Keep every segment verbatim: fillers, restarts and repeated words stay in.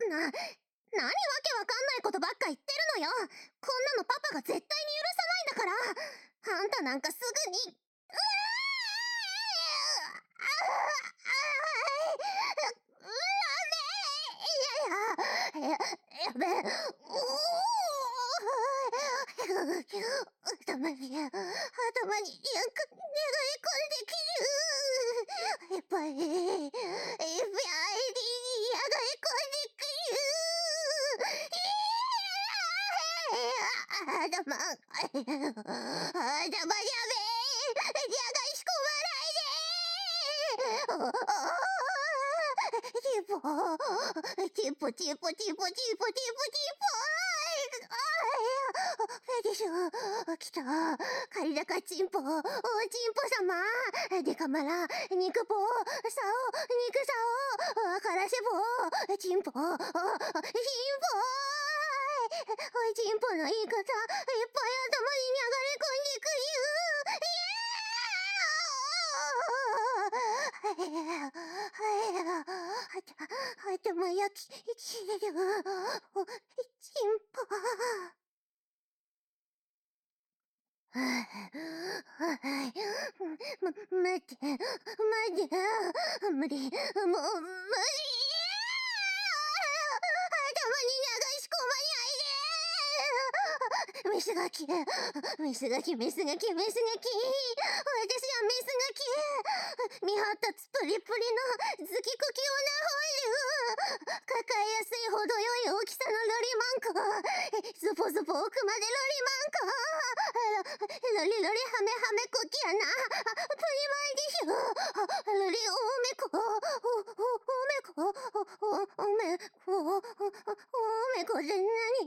な、何わけわかんないことばっか言ってるのよ。こんなのパパが絶対に許さないんだから。あんたなんかすぐに、うわーうわーめーやや、や、やべえ、おー頭に、頭に、やか、寝返り込んできる。いっぱい、いっぱい、やがい込んでくる。あだま、あだまやべえ、やがしこまないでー。チンポ、チンポ、チンポ、チンポ、チンポ、チンポ、チンポ、チンポ、フェティシュ、来た。カリダカチンポ、おチンポ様。デカマラ、肉ポ、サオ、肉サオ、からしぼ、チンポ、チンポ。おい、チンポの言い方、いっぱい頭に流れ込んでくる。頭焼き、切れる。お、チンポ。はぁ、ま、待って、待って、無理、もう、無理。頭に流し込まないで。メスガキ、メスガキ、メスガキ、メスガキ。私はメスガキ。見張ったつプリプリのズキクキオナホイル。抱えやすいほど良い大きさのロリマンコ。ズポズポ奥までロリマンコ。ロリロリハメハメコキやな。プリマイでしょ。ロリオメコ。お、お、おめこ。お、おめこ。おめこって何？あ、ダメダメダメダメダメ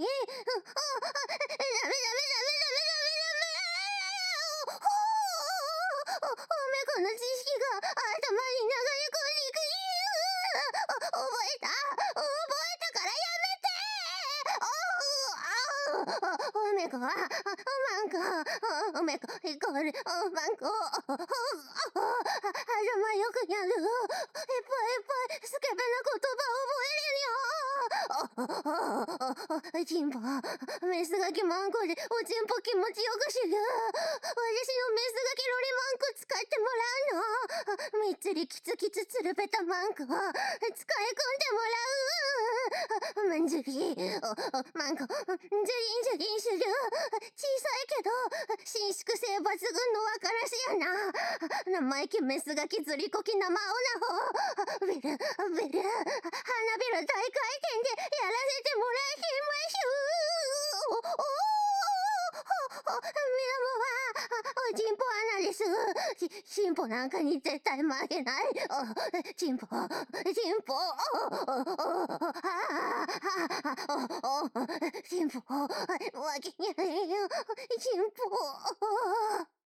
ダメ。お、おめこの知識が頭に流れ込んでいく。覚えた覚えたからやめて。お、お、おめこは、おまんこ、おめこ、イコール、おまんこ、頭よくやる。いっぱいいっぱい、スケベな言葉覚えれるよ。チンポ、メスガキマンコでおちんぽ気持ちよくする。私のメスガキロリマンコ使ってもらうの。みっつりキツキツつるべたマンコ、使い込んでもらう。まんじゅり、お、お、マンコ、ジュリンジュリンする。小さいけど、伸縮性抜群のわからしやな。生意気メスガキずりこき生オナホ。ビル、ビル、花びら大回転でやらせてもらいましょう。お、お、お、ミラモは、おチンポアナです。し、チンポなんかに絶対負けない。お、チンポ、チンポ、お、お、お、お、お、チンポ、負けないよ、チンポ。